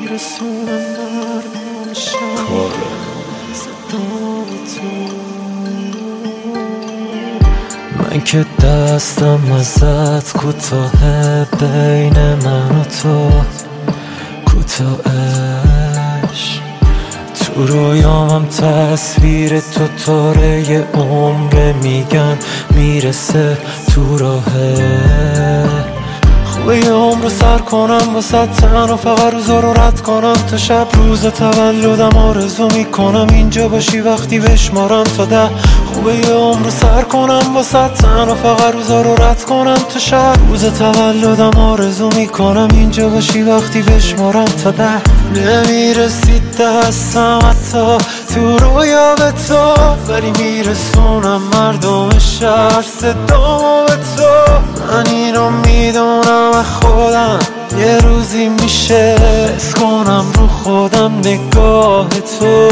نمیرسونم مردم شب صدا تو. من که دستم ازت کوتاه، بین من و تو کوتاهش. تو رویامم تصویر تو تاره یه عمره، میگن میرسه تو راهه. خوبه یه عمر رو سر کنم واسه تن و فقط روزا رو رد کنم تا شب روز تولدم آرزو میکنم اینجا باشی وقتی بشمارم تا 10. خوبه یه عمر رو سر کنم واسه تن و فقط روزا رو رد کنم تا شب روز تولدم آرزو میکنم اینجا باشی وقتی بشمارم تا 10. نمیرسید دستم حتی تو رویا به تو، ولی میرسونم مردم شهر صدامو به تو. من اینو میدونم خودم یه روزی میشه حس کنم رو خودم نگاه تو.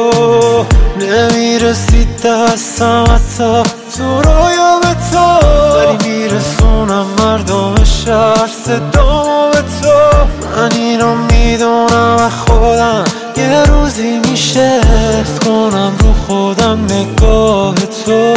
نمیرسید دستم حتی تو رویا به تو، ولی میرسونم مردم شهر صدامو به تو. من اینو میدونم خودم یه روزی میشه حس کنم رو خودم نگاه تو.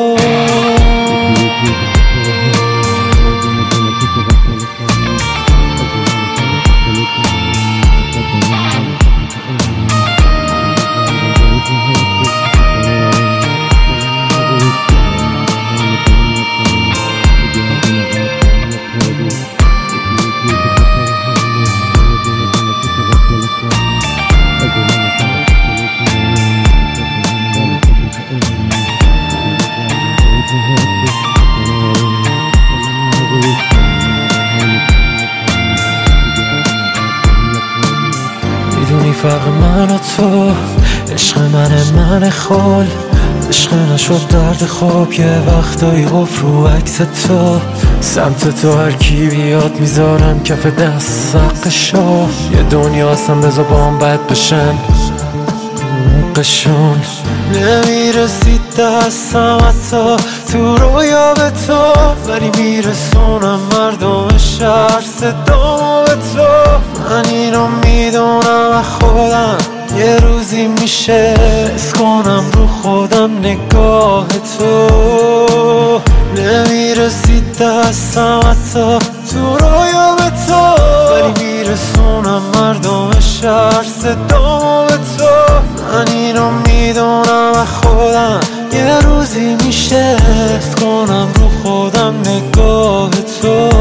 میدونی فرق من و تو، عشق من خال، عشق نشد درد خواب. یه وقتایی قفل رو عکس تو، سمت تو هر کی بیاد میذارم کف دست سقشو. یه دنیا هستم بذار با هم بد بشن قشون. نمیرسید دستم حتی تو رویا به تو، ولی میرسونم مردم شهر صدامو به تو. من اینو میدونم خودم یه روزی میشه حس کنم رو خودم نگاه تو. نمیرسید دستم حتی تو رویا به تو، ولی میرسونم مردم شهر صدامو به تو. من اینو میدونم خودم یه روزی میشه حس کنم رو خودم نگاه تو.